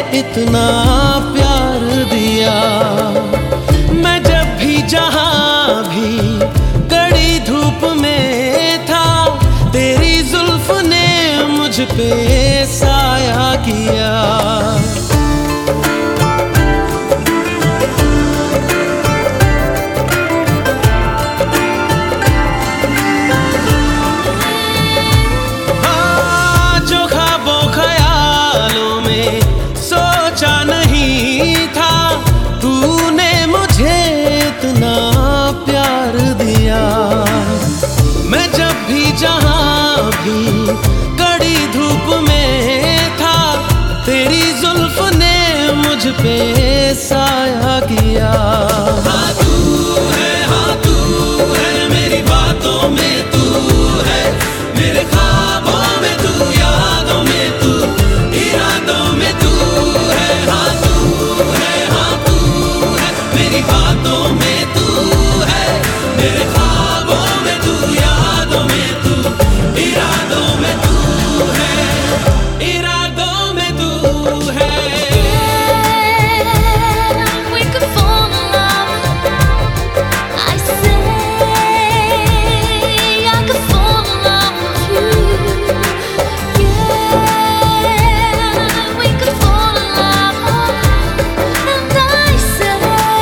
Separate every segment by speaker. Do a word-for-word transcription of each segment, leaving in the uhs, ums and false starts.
Speaker 1: इतना प्यार दिया। मैं जब भी जहां भी कड़ी धूप में था, तेरी जुल्फ ने मुझ पे साया किया। मैं जब भी जहां भी कड़ी धूप में था, तेरी जुल्फ ने मुझ पे साया किया। हाँ तू है, हाँ तू है, मेरी बातों में तू है, मेरे ख्वाबों में तू, यादों में तू, इरादों में तू है। हाँ तू है, हाँ तू है, मेरी बातों में तू है, मेरे ख्वाबों में तू, यादों में तू, इरादों में तू है, इरादों में तू है।
Speaker 2: We could fall in love. I say I could fall in love with you. Yeah, we could fall in love. And I say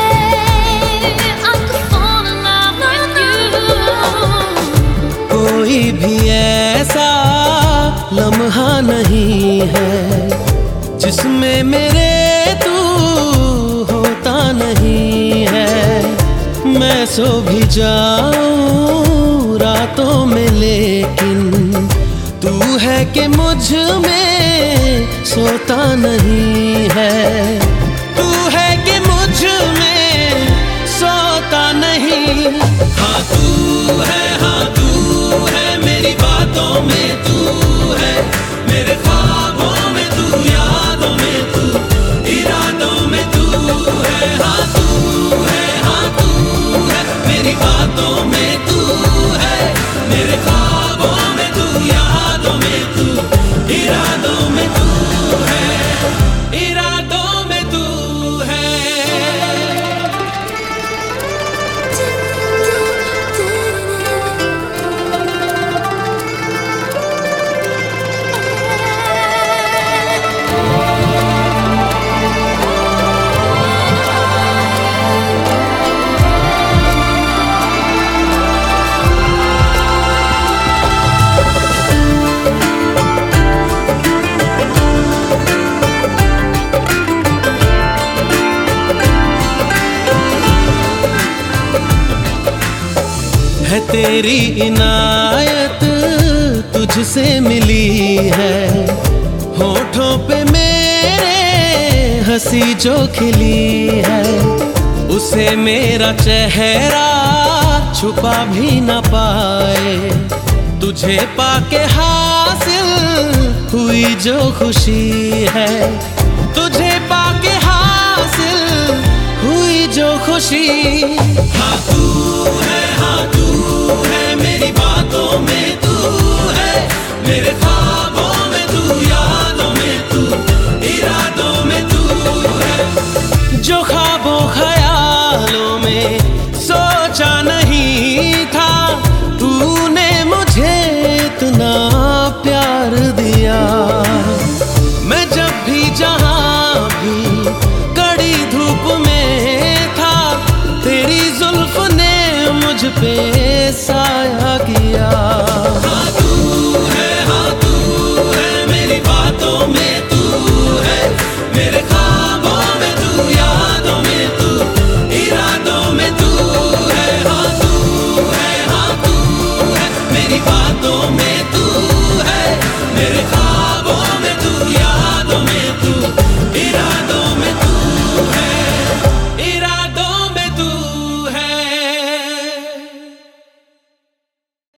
Speaker 2: I could fall in love with you.
Speaker 1: कोई भी ऐसा लम्हा नहीं है जिसमें मेरे तू होता नहीं है। मैं सो भी जाऊं रातों में, लेकिन तू है कि मुझ में सोता नहीं है। तू है कि मुझ में सोता नहीं। हाँ तू है, हाँ तू है, मेरी बातों में तू है, मेरे ख्वाबों में तू, यादों में तू, इरादों में तू है। हाँ तू है, हाँ तू है, मेरी बातों में तू है, मेरे ख्वाबों में तू, यादों में तू, इरादों में तू है, इरादों में तू है। है तेरी इनायत तुझसे मिली है, होठों पे मेरे हंसी जो खिली है, उसे मेरा चेहरा छुपा भी न पाए। तुझे पाके हासिल हुई जो खुशी है, तुझे पाके हासिल हुई जो खुशी। हाँ तू है, हाँ तू है, मेरी बातों में तू है, मेरे ख्वाबों में तू, यादों में तू, इरादों में तू है। जो ख्वाबों ख्यालों में सोचा नहीं था, तूने मुझे इतना प्यार दिया। मैं जब भी जहां भी कड़ी धूप में था, तेरी जुल्फ ने मुझ पे सा